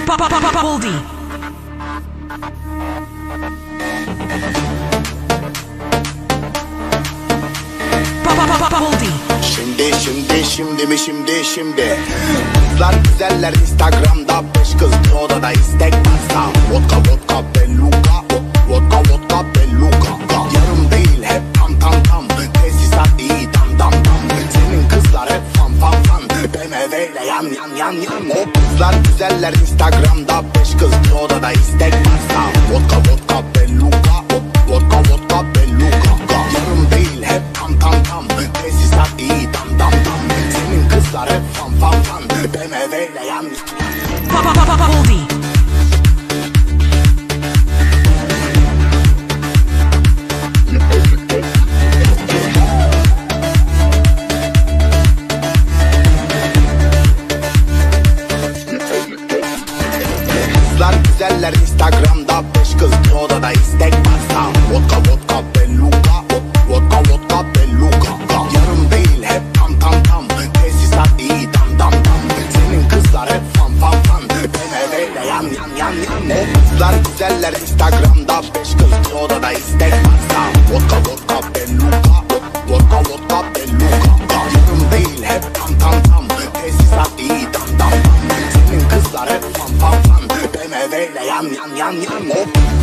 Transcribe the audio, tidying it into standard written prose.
Boldy. Boldy. Şimdi kızlar güzeller Instagram'da, 5 kız bir odada istek varsa vodka beluga, vodka beluga. Yarım değil hep tam tesisat iyi dam. Senin kızlar hep fan BMW'yle yan. O kızlar güzeller Instagram'da, 5 kız bir odada istek varsa vodka beluga, vodka beluga. Yarım değil hep tam tesisat iyi dam. Senin kızlar hep fan BMW'yle yan. Boldy. Kızlar güzeller Instagram'da, 5 kız bir odada istek varsa vodka beluga, vodka beluga. Yarım değil hep tam tesisat iyi dam. Senin kızlar hep fan BMW'yle yan. O kızlar güzeller Instagram'da, 5 kız bir odada istek varsa vodka beluga, vodka beluga. Yarım değil hep tam tesisat iyi dam. Senin kızlar hep fan BMW'yle yan. O